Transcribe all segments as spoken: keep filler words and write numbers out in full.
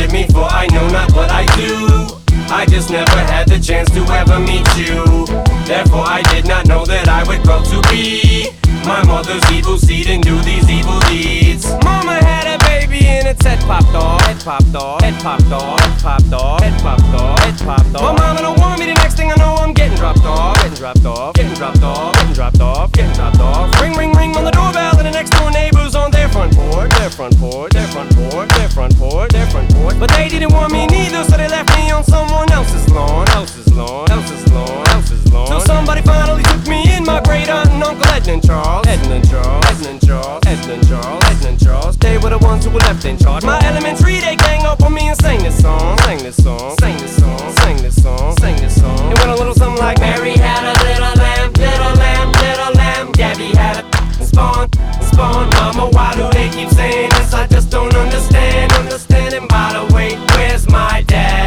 forgive me, for I know not what I do. I just never had the chance to ever meet you. Therefore I did not know that I would grow to be my mother's evil seed and do these evil deeds. Mama had a baby and its head popped off. Head popped off. Head popped off. Head popped off. Head popped off. Head popped off. Well, mama don't want me. The next thing I know, I'm getting dropped off. Getting dropped off. Getting dropped off. Getting dropped off. Getting dropped off. Ring, ring, ring on the doorbell, and the next door neighbors on their front porch. Their front porch. Their front porch. Their front porch. Their front porch. But they didn't want me neither, so they left me on someone else's lawn. Else's lawn. Else's lawn. Else's lawn. Till somebody finally took me in, my great aunt and uncle Edna and Charles. Edna and Charles. Edna and Charles. Edna and Charles. Edna and Charles. They were the ones who were left in charge. My elementary, they gang up on me and sang this song. Sang this song. Sang this song. Sang this song. Sang this song. It went a little something like Mary had a little lamb, little lamb, little lamb. Gabby had a spawn, spawn. Mama, why do they keep saying this? I just don't understand, understand. And by the way, where's my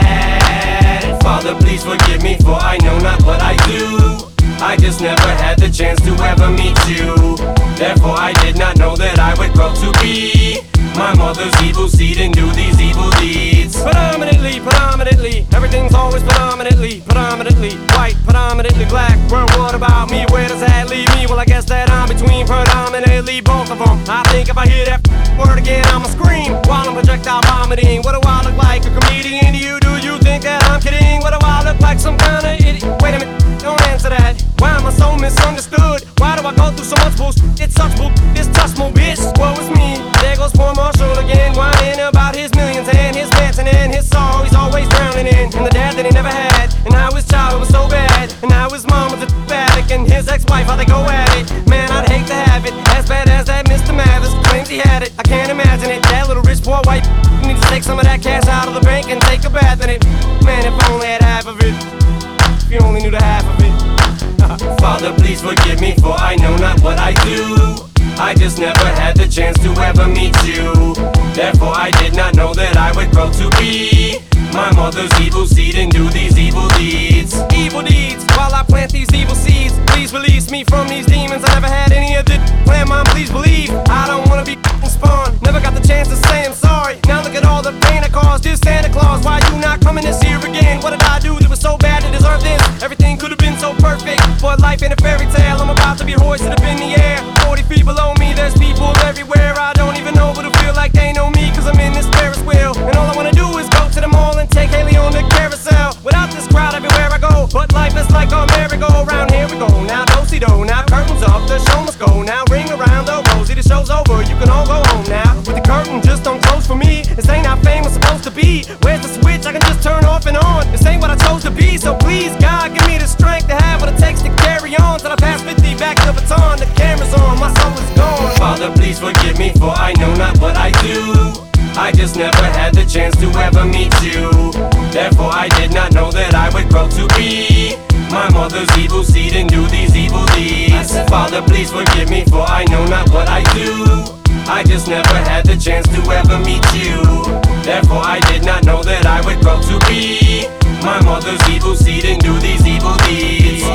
dad? Father, please forgive me, for I know not what I do. I just never had the chance to ever meet you. Therefore I did not know that I would grow to be my mother's evil seed and do these evil deeds. Predominantly, predominantly, everything's always predominantly, predominantly white, predominantly black. Well, what about me? Where does that leave me? Well, I guess that I'm between predominantly both of them. I think if I hear that word again, I'ma scream while I'm projectile vomiting. What do I look like, a comedian to you? Do you think that I'm kidding? What do I look like, some kind of idiot? Wait a minute, don't answer that. Why am I so misunderstood? Why do I go through so much bullshit? It's such bull, it's touch more bitch. What was me? There goes poor Marshall again, whining about his millions and his mansion and his sorrow he's always drowning in. And the dad that he never had, and how his child was so bad, and how his mom was a addict, and his ex-wife, how they go at it. Man, I'd hate to have it, as bad as that Mister Mathis claims he had it. I can't imagine it. That little rich poor white needs to take some of that cash out of the bank and take a bath in it. Man, if I only had half of it. If you only knew the half of it. Father, please forgive me, for I know not what I do. I just never had the chance to ever meet you. Therefore I did not know that I would grow to be my mother's evil seed and do these evil deeds. Evil deeds, while I plant these evil seeds. Please release me from these demons. I never had any of this plan, Mom, please believe. I don't wanna be spawned. Never got the chance to say I'm sorry. Now look at all the pain I caused. Dear Santa Claus, why you not coming this year again? What did I do that was so bad to deserve this? Everything could have been so perfect, but life ain't a fairy tale. I'm about to be hoisted up in the air. Forty feet below me, there's people everywhere. I don't even know, but I feel like they know me, cause I'm in this Ferris wheel. And all I wanna do is go to the mall and take Haley on the carousel. Without this crowd everywhere I go, but life is like a merry-go-round. Here we go, now do-si-do, now curtains up, the show must go. Now ring around the rosy, the show's over, you can all go home now. But the curtain just don't close for me. This ain't how fame was supposed to be. Where's the switch I can just turn off and on? This ain't what I chose to be, so please God, give me the strength to have what it takes to carry on. Till I pass fifty, back the baton, the camera's on, my soul is gone. Father, please forgive me, for I know not what I do. I just never had the chance to ever meet you. Therefore I did not know that I would grow to be my mother's evil seed and do these evil deeds. Father, please forgive me, for I know not what I do. I just never had the chance to ever meet you. Therefore I did not know that I would grow to be my mother's evil seed and do these evil deeds.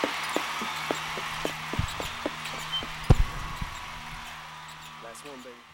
Last one, baby.